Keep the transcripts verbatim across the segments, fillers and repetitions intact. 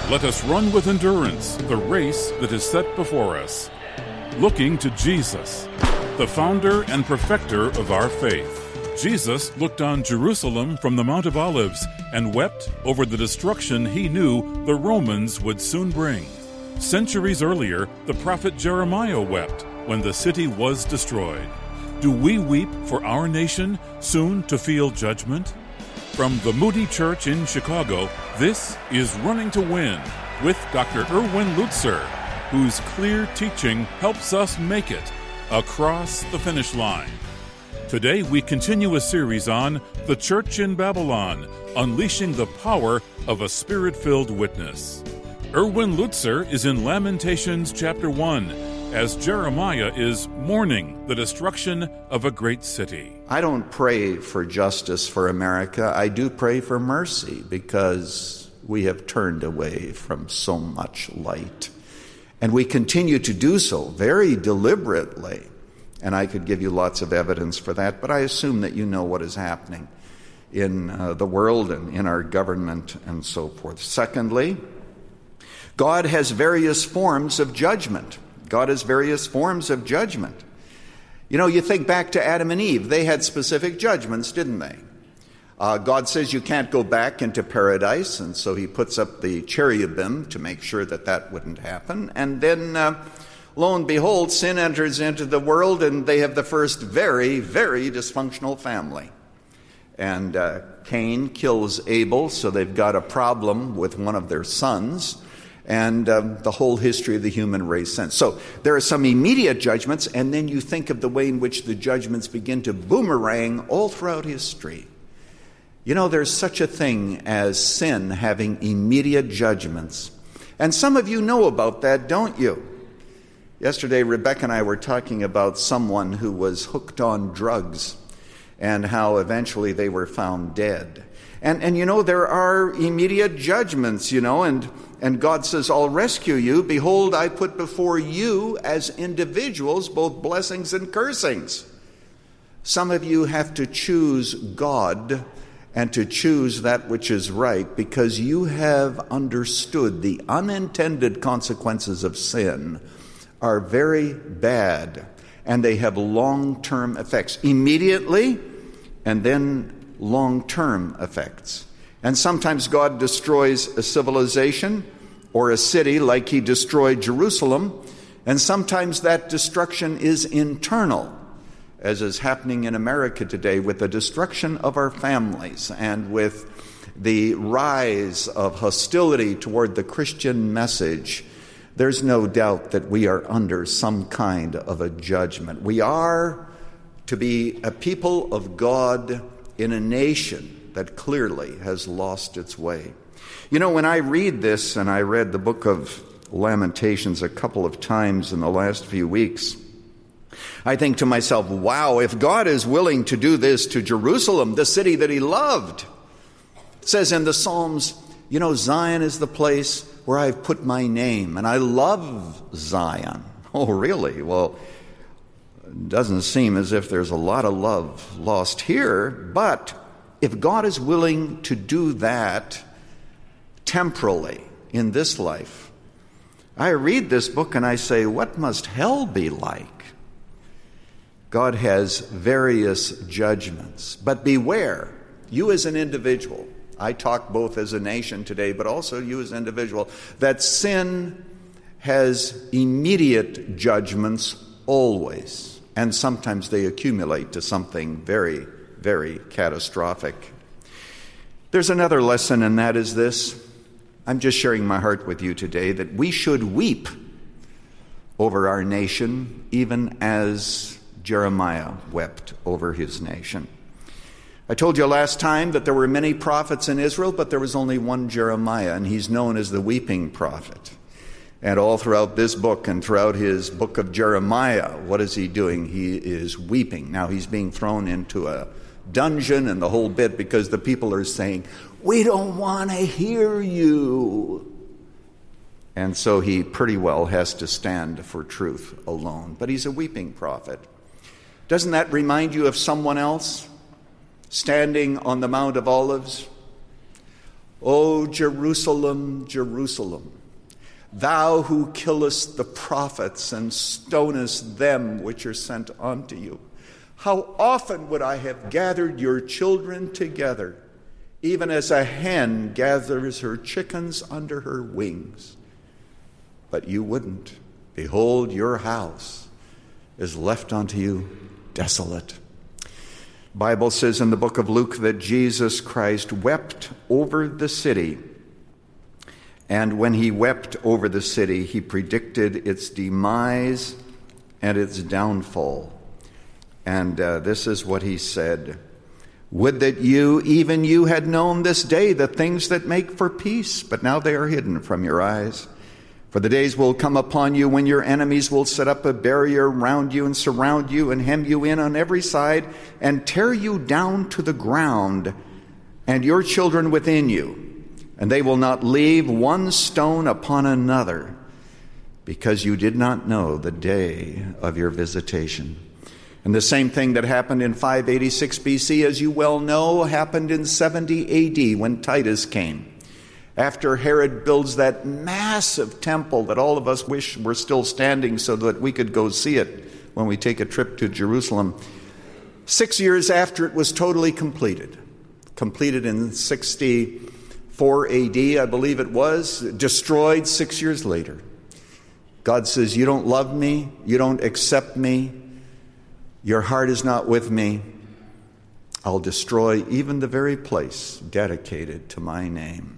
Let us run with endurance the race that is set before us, looking to Jesus, the founder and perfecter of our faith. Jesus looked on Jerusalem from the Mount of Olives and wept over the destruction he knew the Romans would soon bring. Centuries earlier, the prophet Jeremiah wept when the city was destroyed. Do we weep for our nation soon to feel judgment? From the Moody Church in Chicago, this is Running to Win with Doctor Erwin Lutzer, whose clear teaching helps us make it across the finish line. Today we continue a series on The Church in Babylon, Unleashing the Power of a Spirit-Filled Witness. Erwin Lutzer is in Lamentations chapter one, as Jeremiah is mourning the destruction of a great city. I don't pray for justice for America. I do pray for mercy because we have turned away from so much light. And we continue to do so very deliberately. And I could give you lots of evidence for that, but I assume that you know what is happening in uh, the world and in our government and so forth. Secondly, God has various forms of judgment. God has various forms of judgment. You know, you think back to Adam and Eve. They had specific judgments, didn't they? Uh, God says you can't go back into paradise, and so he puts up the cherubim to make sure that that wouldn't happen. And then, uh, lo and behold, sin enters into the world, and they have the first very, very dysfunctional family. And uh, Cain kills Abel, so they've got a problem with one of their sons. And um, the whole history of the human race since. So there are some immediate judgments, and then you think of the way in which the judgments begin to boomerang all throughout history. You know, there's such a thing as sin having immediate judgments. And some of you know about that, don't you? Yesterday, Rebecca and I were talking about someone who was hooked on drugs and how eventually they were found dead. And, and you know, there are immediate judgments, you know, and, and God says, I'll rescue you. Behold, I put before you as individuals both blessings and cursings. Some of you have to choose God and to choose that which is right because you have understood the unintended consequences of sin are very bad, and they have long-term effects. Immediately, and then long-term effects. And sometimes God destroys a civilization or a city like he destroyed Jerusalem, and sometimes that destruction is internal, as is happening in America today with the destruction of our families and with the rise of hostility toward the Christian message. There's no doubt that we are under some kind of a judgment. We are to be a people of God in a nation that clearly has lost its way. You know, when I read this, and I read the book of Lamentations a couple of times in the last few weeks, I think to myself, wow, if God is willing to do this to Jerusalem, the city that he loved. It says in the Psalms, you know, Zion is the place where I've put my name, and I love Zion. Oh, really? Well, it doesn't seem as if there's a lot of love lost here, but if God is willing to do that temporally in this life, I read this book and I say, what must hell be like? God has various judgments, but beware, you as an individual, I talk both as a nation today, but also you as an individual, that sin has immediate judgments always, and sometimes they accumulate to something very, very catastrophic. There's another lesson, and that is this. I'm just sharing my heart with you today that we should weep over our nation, even as Jeremiah wept over his nation. I told you last time that there were many prophets in Israel, but there was only one Jeremiah, and he's known as the weeping prophet. And all throughout this book and throughout his book of Jeremiah, what is he doing? He is weeping. Now he's being thrown into a dungeon and the whole bit because the people are saying, we don't want to hear you. And so he pretty well has to stand for truth alone. But he's a weeping prophet. Doesn't that remind you of someone else standing on the Mount of Olives? O Jerusalem, Jerusalem, thou who killest the prophets and stonest them which are sent unto you, how often would I have gathered your children together, even as a hen gathers her chickens under her wings. But you wouldn't. Behold, your house is left unto you desolate. Bible says in the book of Luke that Jesus Christ wept over the city. And when he wept over the city, he predicted its demise and its downfall. And uh, this is what he said. Would that you, even you, had known this day the things that make for peace, but now they are hidden from your eyes. For the days will come upon you when your enemies will set up a barrier round you and surround you and hem you in on every side and tear you down to the ground and your children within you. And they will not leave one stone upon another, because you did not know the day of your visitation. And the same thing that happened in five eighty-six B C, as you well know, happened in seventy A D when Titus came. After Herod builds that massive temple that all of us wish were still standing so that we could go see it when we take a trip to Jerusalem. Six years after it was totally completed, completed in sixty-four A D, I believe it was, destroyed six years later. God says, you don't love me, you don't accept me, your heart is not with me. I'll destroy even the very place dedicated to my name.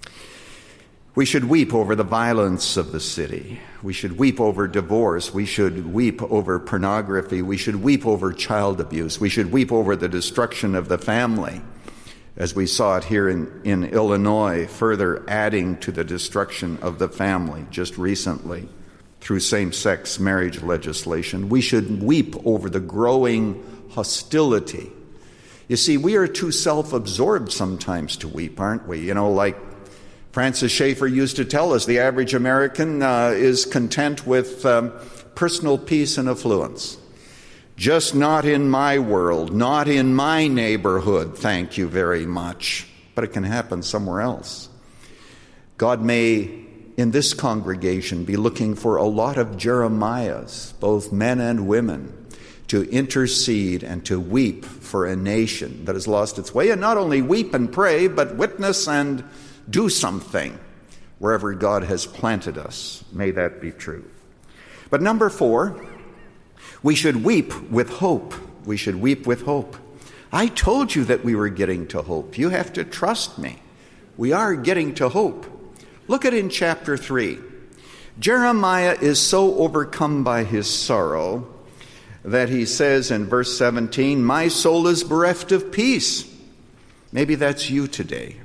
We should weep over the violence of the city. We should weep over divorce. We should weep over pornography. We should weep over child abuse. We should weep over the destruction of the family, as we saw it here in, in Illinois, further adding to the destruction of the family just recently through same-sex marriage legislation. We should weep over the growing hostility. You see, we are too self-absorbed sometimes to weep, aren't we? You know, like Francis Schaeffer used to tell us, the average American uh, is content with um, personal peace and affluence. Just not in my world, not in my neighborhood, thank you very much. But it can happen somewhere else. God may, in this congregation, be looking for a lot of Jeremiahs, both men and women, to intercede and to weep for a nation that has lost its way. And not only weep and pray, but witness and do something wherever God has planted us. May that be true. But number four, we should weep with hope. We should weep with hope. I told you that we were getting to hope. You have to trust me. We are getting to hope. Look at in chapter three. Jeremiah is so overcome by his sorrow that he says in verse seventeen, my soul is bereft of peace. Maybe that's you today.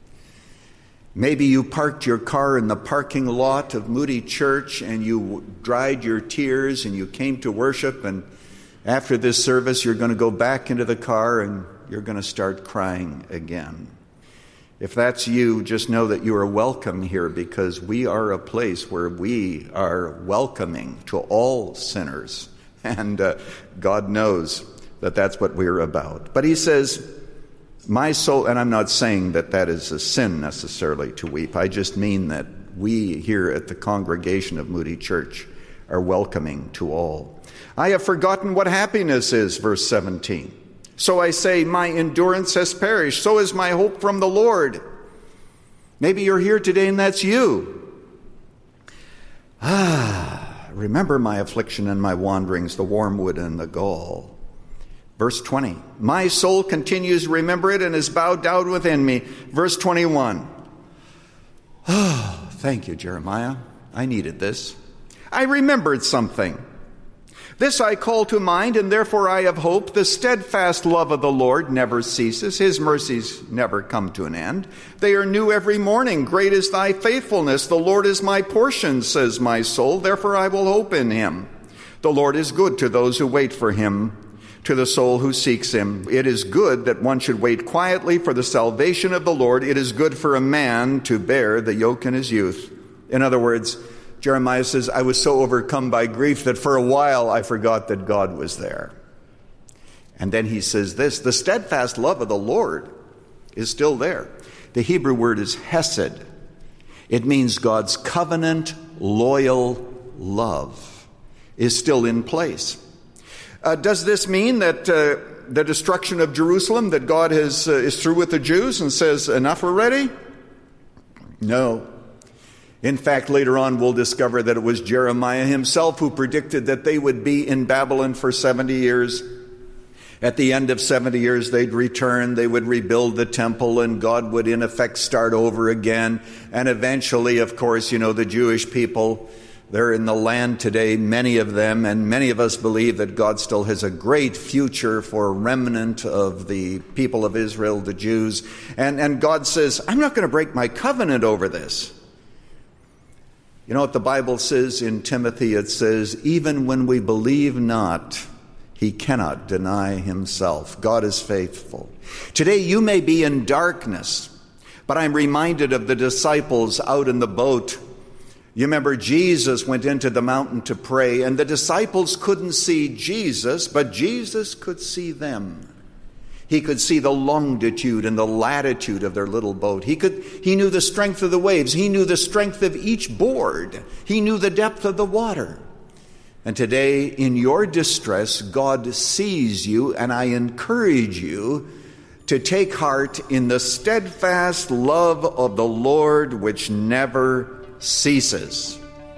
Maybe you parked your car in the parking lot of Moody Church and you dried your tears and you came to worship, and after this service you're going to go back into the car and you're going to start crying again. If that's you, just know that you are welcome here, because we are a place where we are welcoming to all sinners. And uh, God knows that that's what we're about. But he says, my soul, and I'm not saying that that is a sin necessarily to weep. I just mean that we here at the congregation of Moody Church are welcoming to all. I have forgotten what happiness is, verse seventeen. So I say, my endurance has perished. So is my hope from the Lord. Maybe you're here today and that's you. Ah, remember my affliction and my wanderings, the wormwood and the gall. Verse twenty, my soul continues to remember it and is bowed down within me. Verse twenty-one, oh, thank you, Jeremiah. I needed this. I remembered something. This I call to mind, and therefore I have hope. The steadfast love of the Lord never ceases. His mercies never come to an end. They are new every morning. Great is thy faithfulness. The Lord is my portion, says my soul. Therefore I will hope in him. The Lord is good to those who wait for him, to the soul who seeks him. It is good that one should wait quietly for the salvation of the Lord. It is good for a man to bear the yoke in his youth. In other words, Jeremiah says, I was so overcome by grief that for a while I forgot that God was there. And then he says this, the steadfast love of the Lord is still there. The Hebrew word is hesed. It means God's covenant, loyal love is still in place. Uh, does this mean that uh, the destruction of Jerusalem, that God has, uh, is through with the Jews and says, enough already? No. In fact, later on we'll discover that it was Jeremiah himself who predicted that they would be in Babylon for seventy years. At the end of seventy years, they'd return, they would rebuild the temple, and God would in effect start over again. And eventually, of course, you know, the Jewish people, they're in the land today, many of them, and many of us believe that God still has a great future for a remnant of the people of Israel, the Jews. And, and God says, I'm not going to break my covenant over this. You know what the Bible says in Timothy? It says, even when we believe not, he cannot deny himself. God is faithful. Today you may be in darkness, but I'm reminded of the disciples out in the boat. You remember Jesus went into the mountain to pray, and the disciples couldn't see Jesus, but Jesus could see them. He could see the longitude and the latitude of their little boat. He could, he knew the strength of the waves. He knew the strength of each board. He knew the depth of the water. And today, in your distress, God sees you, and I encourage you to take heart in the steadfast love of the Lord, which never ceases.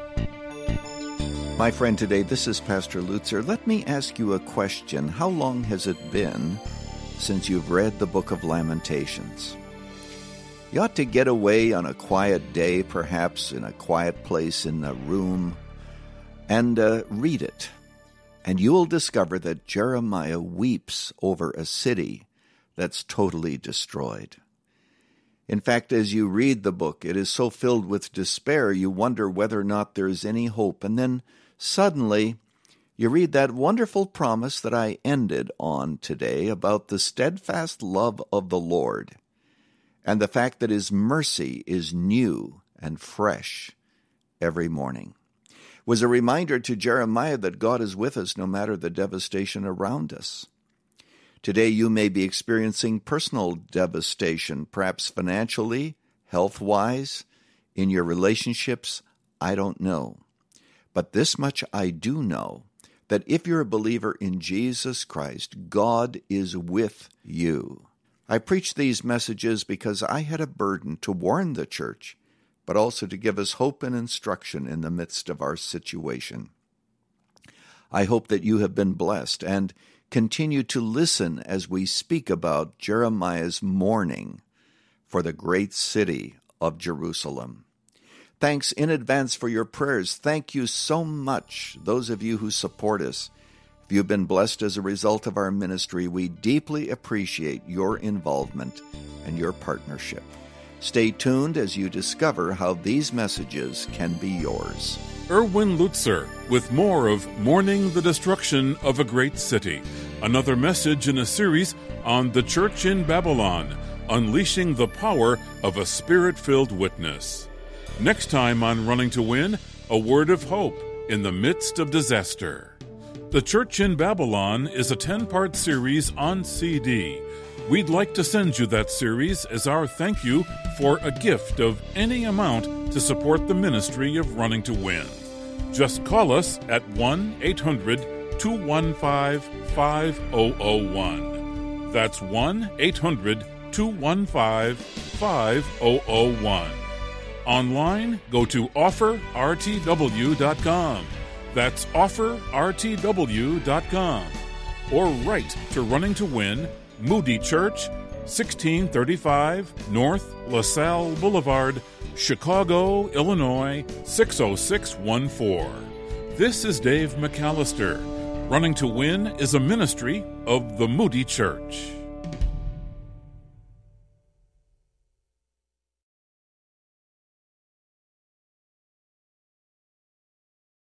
My friend, today, this is Pastor Lutzer. Let me ask you a question. How long has it been since you've read the book of Lamentations? You ought to get away on a quiet day, perhaps in a quiet place in a room, and uh, read it. And you will discover that Jeremiah weeps over a city that's totally destroyed. In fact, as you read the book, it is so filled with despair, you wonder whether or not there is any hope. And then suddenly, you read that wonderful promise that I ended on today about the steadfast love of the Lord and the fact that his mercy is new and fresh every morning. It was a reminder to Jeremiah that God is with us no matter the devastation around us. Today you may be experiencing personal devastation, perhaps financially, health-wise, in your relationships. I don't know. But this much I do know, that if you're a believer in Jesus Christ, God is with you. I preach these messages because I had a burden to warn the church, but also to give us hope and instruction in the midst of our situation. I hope that you have been blessed and continue to listen as we speak about Jeremiah's mourning for the great city of Jerusalem. Thanks in advance for your prayers. Thank you so much, those of you who support us. If you've been blessed as a result of our ministry, we deeply appreciate your involvement and your partnership. Stay tuned as you discover how these messages can be yours. Erwin Lutzer with more of Mourning the Destruction of a Great City, another message in a series on the Church in Babylon, unleashing the power of a Spirit-filled witness. Next time on Running to Win, a word of hope in the midst of disaster. The Church in Babylon is a ten-part series on C D. We'd like to send you that series as our thank you for a gift of any amount to support the ministry of Running to Win. Just call us at one eight hundred two one five five zero zero one. That's one eight hundred two one five five zero zero one. Online, go to offer r t w dot com. That's offer r t w dot com. Or write to Running to Win, Moody Church, sixteen thirty-five North LaSalle Boulevard, Chicago, Illinois, six oh six one four. This is Dave McAllister. Running to Win is a ministry of the Moody Church.